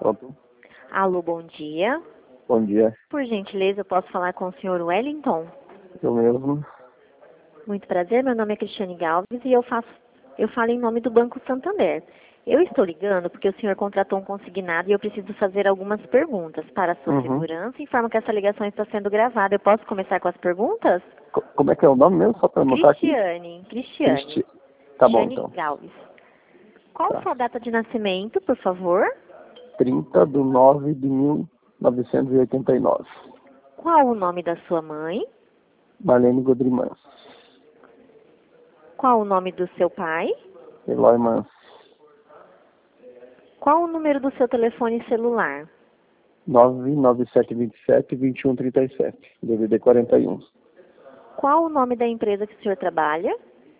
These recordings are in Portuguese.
Pronto. Alô, bom dia. Bom dia. Por gentileza, eu posso falar com o senhor Wellington? Eu mesmo. Muito prazer, meu nome é Cristiane Galves e eu falo em nome do Banco Santander. Eu estou ligando porque o senhor contratou um consignado e eu preciso fazer algumas perguntas para a sua segurança. Informo que essa ligação está sendo gravada. Eu posso começar com as perguntas? Como é que é o nome mesmo? Só para anotar aqui. Cristiane. Tá bom, então. Galves. Qual a sua data de nascimento, por favor? 30/9/1989. Qual o nome da sua mãe? Marlene Godrimans. Qual o nome do seu pai? Eloy Mans. Qual o número do seu telefone celular? 99727-2137. DVD 41. Qual o nome da empresa que o senhor trabalha?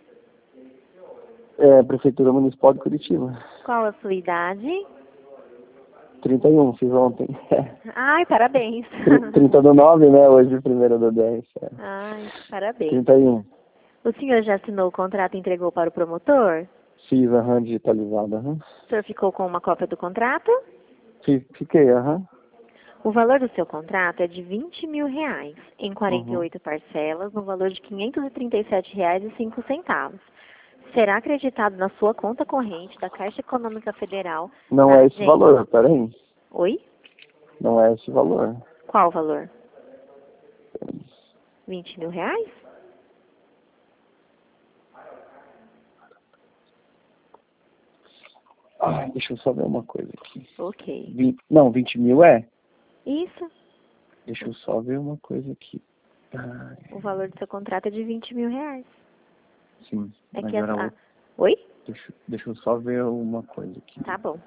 Prefeitura Municipal de Curitiba. Qual a sua idade? 31, fiz ontem. Ai, parabéns. 30/9, né? Hoje, 1º/10. Ai, parabéns. 31. O senhor já assinou o contrato e entregou para o promotor? Fiz, digitalizada. O senhor ficou com uma cópia do contrato? Fiquei, O valor do seu contrato é de R$ 20.000, em 48 parcelas, no valor de R$ 537,05. Será acreditado na sua conta corrente da Caixa Econômica Federal. Não é esse valor, peraí. Oi? Não é esse valor. Qual o valor? R$ 20.000? Deixa eu só ver uma coisa aqui. Ok. Não, 20 mil é? Isso. Deixa eu só ver uma coisa aqui. O valor do seu contrato é de R$ 20.000. Sim. É Mas que era Oi? Deixa eu só ver uma coisa aqui. Tá bom.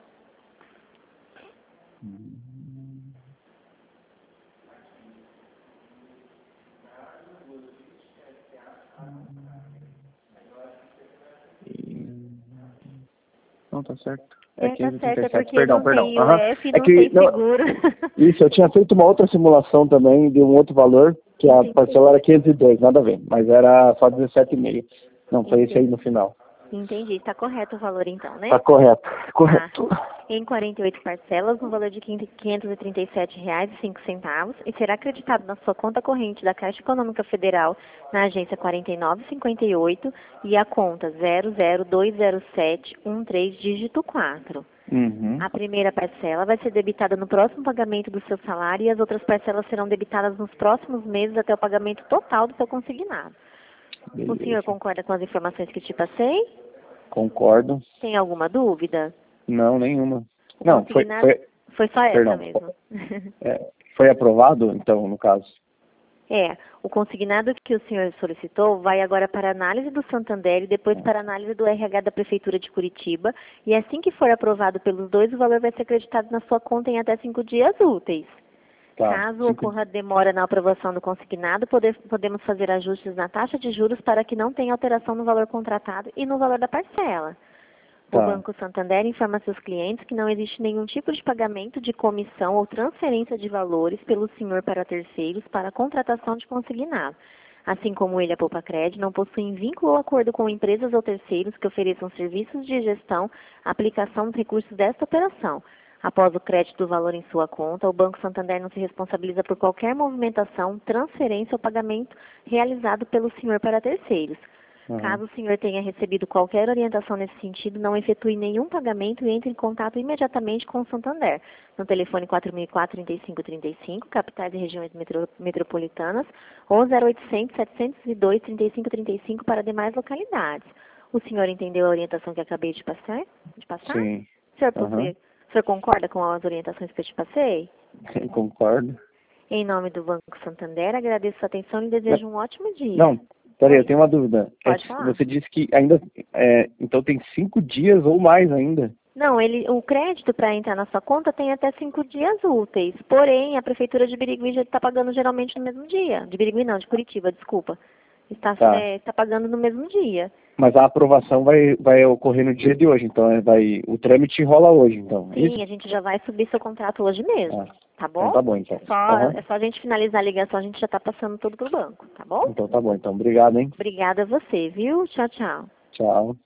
Não, tá certo. Tá certo, é porque Perdão. não tem o F e não tem seguro. Isso, eu tinha feito uma outra simulação também de um outro valor, que a parcela era 502, nada a ver, mas era só 17,5. Não, foi esse aí no final. Entendi, está correto o valor então, né? Tá correto. Em 48 parcelas, no valor de R$ 537,05 e será acreditado na sua conta corrente da Caixa Econômica Federal na agência 4958 e a conta 0020713 dígito 4. A primeira parcela vai ser debitada no próximo pagamento do seu salário e as outras parcelas serão debitadas nos próximos meses até o pagamento total do seu consignado. Beleza. O senhor concorda com as informações que te passei? Concordo. Tem alguma dúvida? Não, nenhuma. Não, foi só essa mesmo. Foi aprovado, então, no caso? O consignado que o senhor solicitou vai agora para a análise do Santander e depois para a análise do RH da Prefeitura de Curitiba. E assim que for aprovado pelos dois, o valor vai ser acreditado na sua conta em até 5 dias úteis. Caso ocorra demora na aprovação do consignado, podemos fazer ajustes na taxa de juros para que não tenha alteração no valor contratado e no valor da parcela. O Banco Santander informa seus clientes que não existe nenhum tipo de pagamento de comissão ou transferência de valores pelo senhor para terceiros para a contratação de consignado. Assim como ele, a Poupa Cred, não possuem vínculo ou acordo com empresas ou terceiros que ofereçam serviços de gestão, aplicação dos recursos desta operação. Após o crédito do valor em sua conta, o Banco Santander não se responsabiliza por qualquer movimentação, transferência ou pagamento realizado pelo senhor para terceiros. Caso o senhor tenha recebido qualquer orientação nesse sentido, não efetue nenhum pagamento e entre em contato imediatamente com o Santander, no telefone 4004-3535, capitais e regiões metropolitanas, ou 0800-702-3535 para demais localidades. O senhor entendeu a orientação que acabei de passar? Sim. O senhor concorda com as orientações que eu te passei? Concordo. Em nome do Banco Santander, agradeço a atenção e desejo um ótimo dia. Não, peraí, eu tenho uma dúvida. Pode falar. Você disse que ainda, então tem 5 dias ou mais ainda? Não, o crédito para entrar na sua conta tem até 5 dias úteis. Porém, a Prefeitura de Birigui já está pagando geralmente no mesmo dia. De Birigui não, de Curitiba, desculpa. Está pagando no mesmo dia. Mas a aprovação vai ocorrer no dia de hoje, então o trâmite rola hoje, então. Sim, a gente já vai subir seu contrato hoje mesmo, tá bom? Então tá bom, então. É só a gente finalizar a ligação, a gente já está passando tudo pro banco, tá bom? Então tá bom, então. Obrigado, hein? Obrigada a você, viu? Tchau, tchau. Tchau.